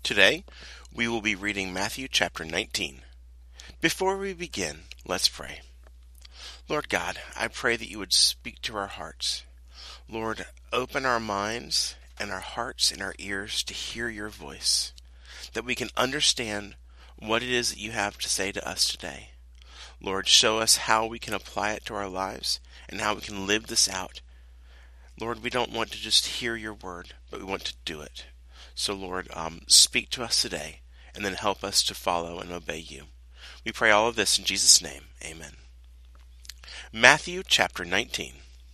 Today, we will be reading Matthew chapter 19. Before we begin, let's pray. Lord God, I pray that you would speak to our hearts. Lord, open our minds and our hearts and our ears to hear your voice, that we can understand what it is that you have to say to us today. Lord, show us how we can apply it to our lives and how we can live this out. Lord, we don't want to just hear your word, but we want to do it. So, Lord, speak to us today, and then help us to follow and obey you. We pray all of this in Jesus' name. Amen. Matthew chapter 19.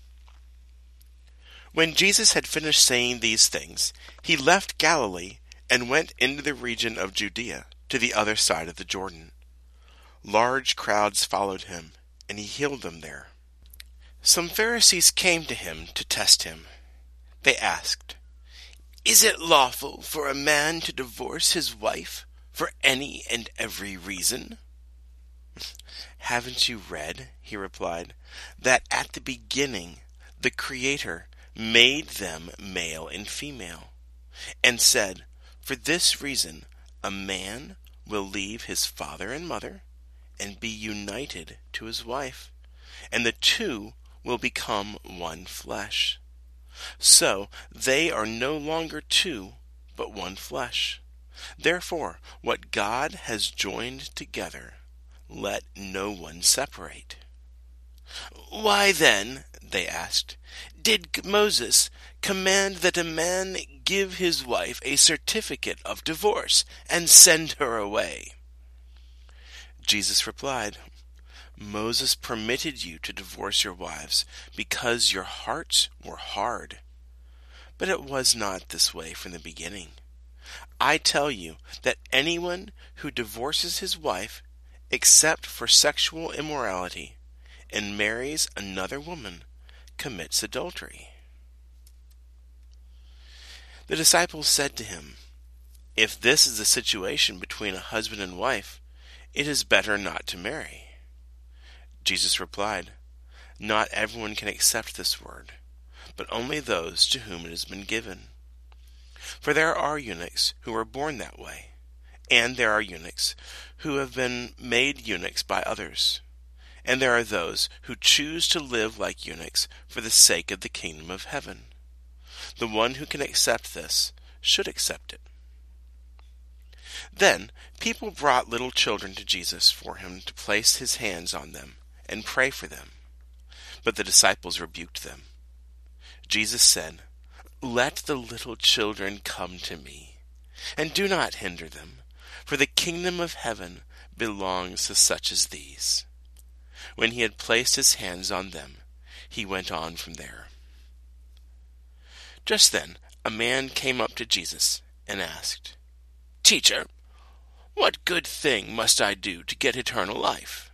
When Jesus had finished saying these things, he left Galilee and went into the region of Judea, to the other side of the Jordan. Large crowds followed him, and he healed them there. Some Pharisees came to him to test him. They asked, "Is it lawful for a man to divorce his wife for any and every reason?" "Haven't you read," he replied, "that at the beginning the Creator made them male and female, and said, 'For this reason a man will leave his father and mother and be united to his wife, and the two will become one flesh.' So they are no longer two, but one flesh. Therefore, what God has joined together, let no one separate." "Why then," they asked, "did Moses command that a man give his wife a certificate of divorce and send her away?" Jesus replied, "Moses permitted you to divorce your wives because your hearts were hard. But it was not this way from the beginning. I tell you that anyone who divorces his wife, except for sexual immorality, and marries another woman, commits adultery." The disciples said to him, "If this is the situation between a husband and wife, it is better not to marry." Jesus replied, "Not everyone can accept this word, but only those to whom it has been given. For there are eunuchs who are born that way, and there are eunuchs who have been made eunuchs by others, and there are those who choose to live like eunuchs for the sake of the kingdom of heaven. The one who can accept this should accept it." Then people brought little children to Jesus for him to place his hands on them and pray for them. But the disciples rebuked them. Jesus said, "Let the little children come to me, and do not hinder them, for the kingdom of heaven belongs to such as these." When he had placed his hands on them, he went on from there. Just then a man came up to Jesus and asked, "Teacher, what good thing must I do to get eternal life?"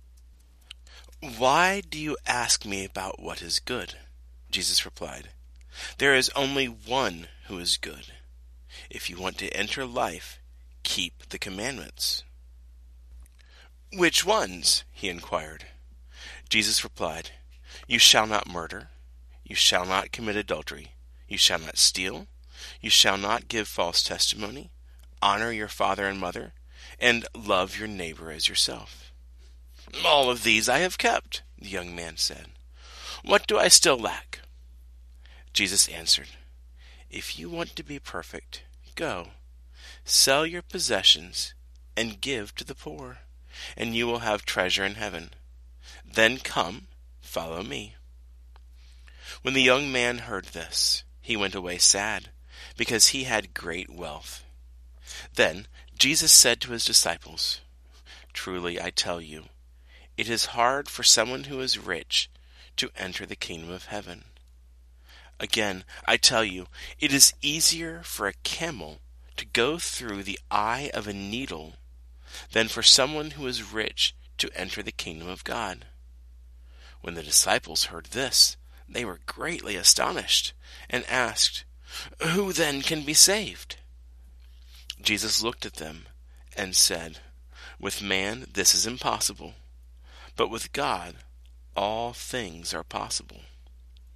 "Why do you ask me about what is good?" Jesus replied. "There is only one who is good. If you want to enter life, keep the commandments." "Which ones?" he inquired. Jesus replied, "You shall not murder. You shall not commit adultery. You shall not steal. You shall not give false testimony. Honor your father and mother, and love your neighbor as yourself." "All of these I have kept," the young man said. "What do I still lack?" Jesus answered, "If you want to be perfect, go, sell your possessions and give to the poor, and you will have treasure in heaven. Then come, follow me." When the young man heard this, he went away sad, because he had great wealth. Then Jesus said to his disciples, "Truly I tell you, it is hard for someone who is rich to enter the kingdom of heaven. Again, I tell you, it is easier for a camel to go through the eye of a needle than for someone who is rich to enter the kingdom of God." When the disciples heard this, they were greatly astonished and asked, "Who then can be saved?" Jesus looked at them and said, "With man this is impossible, but with God all things are possible."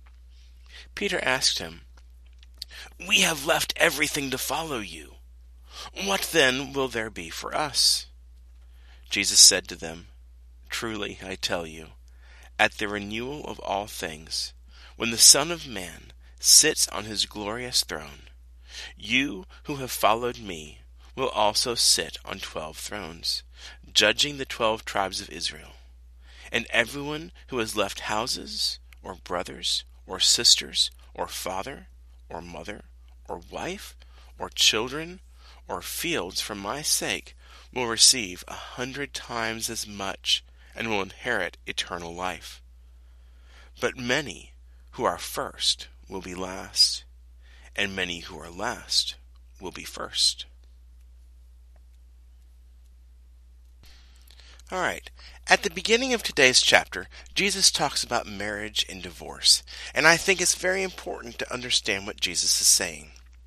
Peter asked him, "We have left everything to follow you. What then will there be for us? Jesus said to them, Truly I tell you, at the renewal of all things, when the Son of Man sits on his glorious throne, you who have followed me will also sit on 12 thrones, judging the 12 tribes of Israel. And everyone who has left houses, or brothers, or sisters, or father, or mother, or wife, or children, or fields for my sake will receive 100 times as much and will inherit eternal life. But many who are first will be last, and many who are last will be first. All right. At the beginning of today's chapter, Jesus talks about marriage and divorce, and I think it's very important to understand what Jesus is saying.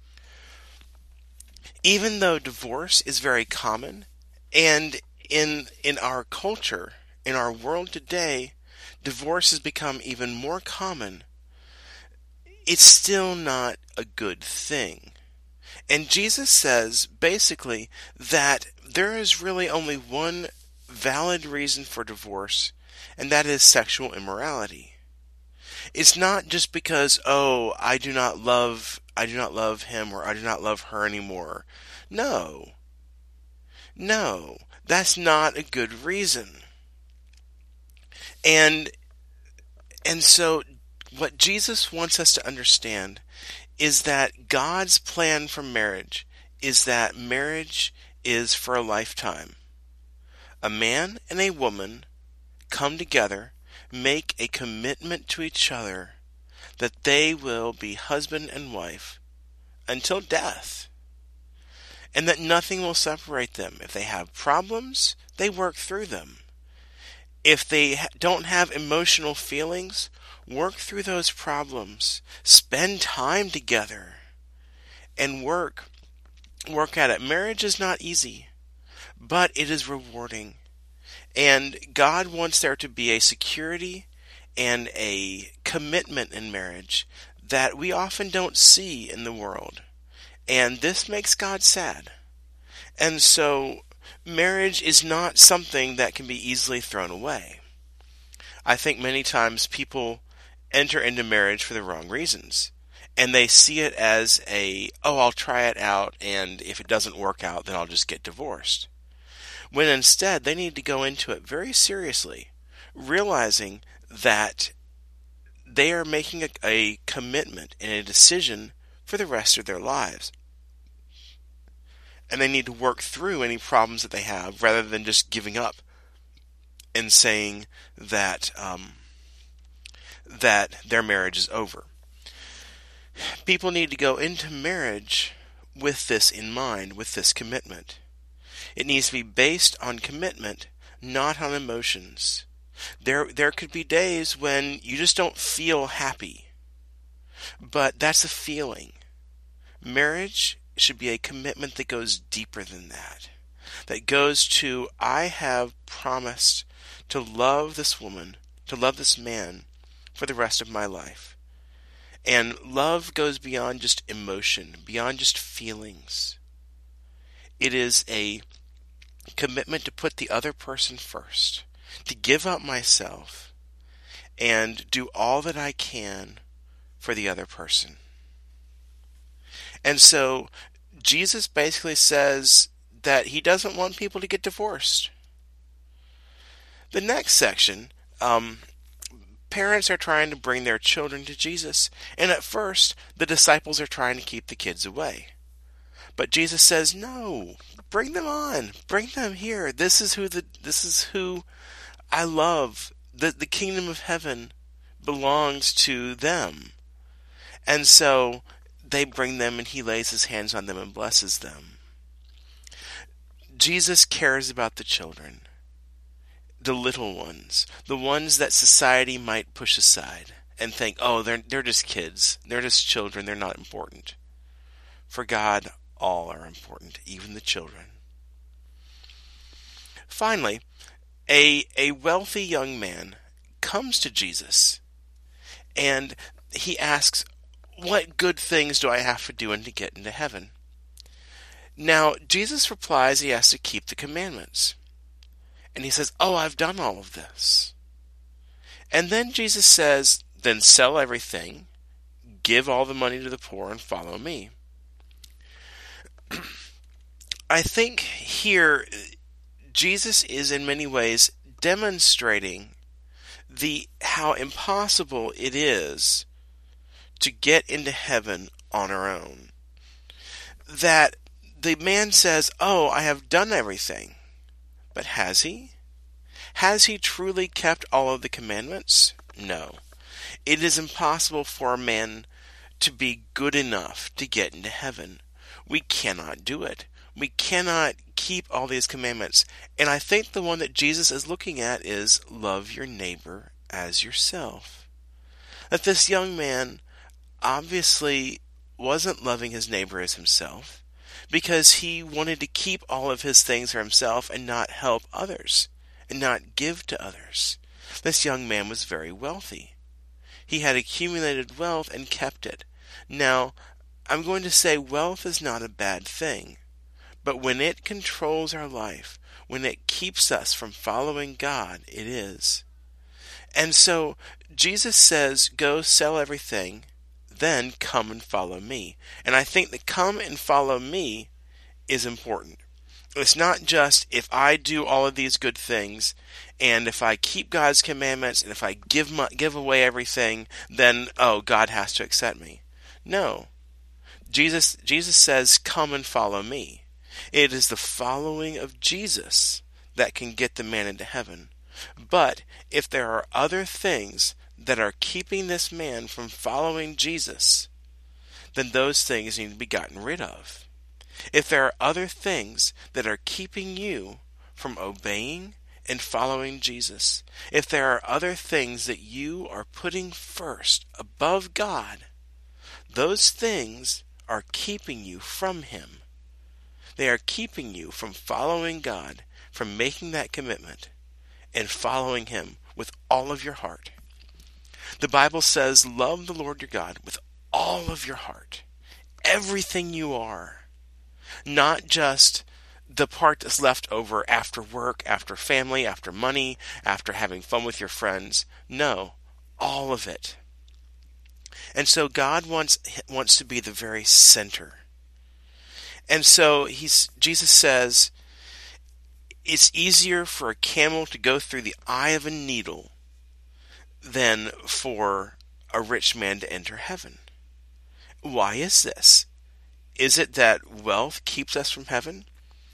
Even though divorce is very common, and in our culture, in our world today, divorce has become even more common, it's still not a good thing. And Jesus says, basically, that there is really only one valid reason for divorce, and that is sexual immorality. It's not just because, I do not love him or I do not love her anymore. No, that's not a good reason. And so what Jesus wants us to understand is that God's plan for marriage is that marriage is for a lifetime. A man and a woman come together, make a commitment to each other that they will be husband and wife until death, and that nothing will separate them. If they have problems, they work through them. If they don't have emotional feelings, work through those problems. Spend time together and work at it. Marriage is not easy, but it is rewarding. And God wants there to be a security and a commitment in marriage that we often don't see in the world. And this makes God sad. And so marriage is not something that can be easily thrown away. I think many times people enter into marriage for the wrong reasons. And they see it as I'll try it out, and if it doesn't work out, then I'll just get divorced. When instead, they need to go into it very seriously, realizing that they are making a commitment and a decision for the rest of their lives. And they need to work through any problems that they have, rather than just giving up and saying that their marriage is over. People need to go into marriage with this in mind, with this commitment. It needs to be based on commitment, not on emotions. There could be days when you just don't feel happy, but that's a feeling. Marriage should be a commitment that goes deeper than that. That goes to, I have promised to love this woman, to love this man for the rest of my life. And love goes beyond just emotion, beyond just feelings. It is a commitment to put the other person first, to give up myself, and do all that I can for the other person. And so Jesus basically says that he doesn't want people to get divorced. The next section, parents are trying to bring their children to Jesus, and at first the disciples are trying to keep the kids away. But Jesus says, no, bring them on, bring them here. This is who I love. The kingdom of heaven belongs to them. And so they bring them, and he lays his hands on them and blesses them. Jesus cares about the children. The little ones, the ones that society might push aside and think, they're just kids, they're just children, they're not important. For God, all are important, even the children. Finally, a wealthy young man comes to Jesus, and he asks, what good things do I have to do to get into heaven? Now, Jesus replies he has to keep the commandments. And he says, oh, I've done all of this. And then Jesus says, then sell everything, give all the money to the poor, and follow me. I think here Jesus is in many ways demonstrating how impossible it is to get into heaven on our own. That the man says, oh, I have done everything. But has he? Has he truly kept all of the commandments? No. It is impossible for a man to be good enough to get into heaven. We cannot do it. We cannot keep all these commandments. And I think the one that Jesus is looking at is love your neighbor as yourself. That this young man obviously wasn't loving his neighbor as himself because he wanted to keep all of his things for himself and not help others and not give to others. This young man was very wealthy. He had accumulated wealth and kept it. Now, I'm going to say wealth is not a bad thing. But when it controls our life, when it keeps us from following God, it is. And so Jesus says, go sell everything, then come and follow me. And I think that come and follow me is important. It's not just if I do all of these good things, and if I keep God's commandments, and if I give away everything, then, oh, God has to accept me. No. Jesus says, come and follow me. It is the following of Jesus that can get the man into heaven. But if there are other things that are keeping this man from following Jesus, then those things need to be gotten rid of. If there are other things that are keeping you from obeying and following Jesus, if there are other things that you are putting first above God, those things are keeping you from Him. They are keeping you from following God, from making that commitment, and following Him with all of your heart. The Bible says, love the Lord your God with all of your heart, everything you are, not just the part that's left over after work, after family, after money, after having fun with your friends. No, all of it. And so God wants to be the very center. And so Jesus says, it's easier for a camel to go through the eye of a needle than for a rich man to enter heaven. Why is this? Is it that wealth keeps us from heaven?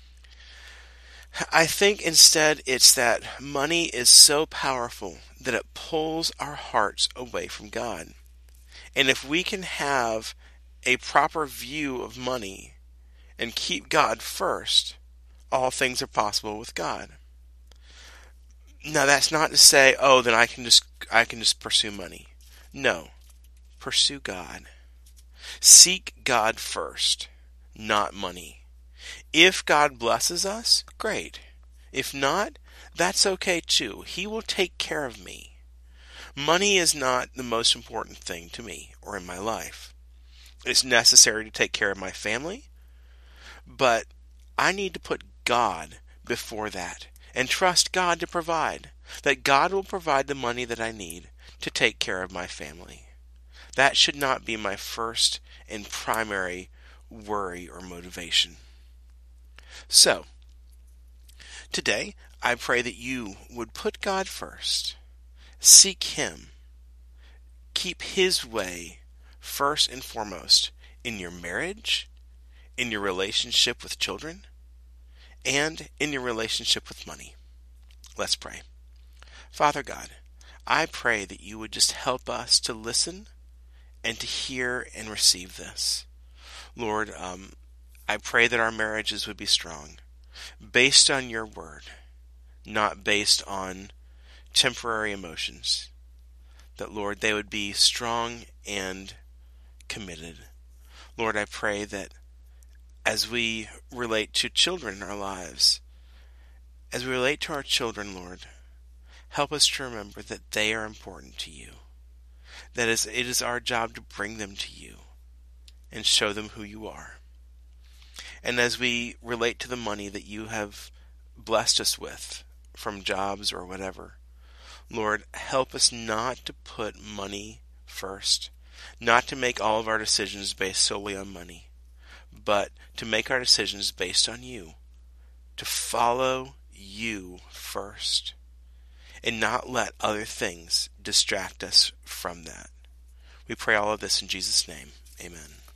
I think instead it's that money is so powerful that it pulls our hearts away from God. And if we can have a proper view of money and keep God first, all things are possible with God. Now that's not to say, oh, then I can just pursue money. No. Pursue God. Seek God first, not money. If God blesses us, great. If not, that's okay too. He will take care of me. Money is not the most important thing to me or in my life. It's necessary to take care of my family, but I need to put God before that and trust God to provide. That God will provide the money that I need to take care of my family. That should not be my first and primary worry or motivation. So, today, I pray that you would put God first. Seek Him. Keep His way first and foremost in your marriage, in your relationship with children, and in your relationship with money. Let's pray. Father God, I pray that you would just help us to listen and to hear and receive this. Lord, I pray that our marriages would be strong, based on your word, not based on temporary emotions. That, Lord, they would be strong and committed. Lord, I pray that as we relate to children in our lives, as we relate to our children, Lord, help us to remember that they are important to you. That it is our job to bring them to you and show them who you are. And as we relate to the money that you have blessed us with from jobs or whatever, Lord, help us not to put money first, not to make all of our decisions based solely on money, but to make our decisions based on you, to follow you first, and not let other things distract us from that. We pray all of this in Jesus' name. Amen.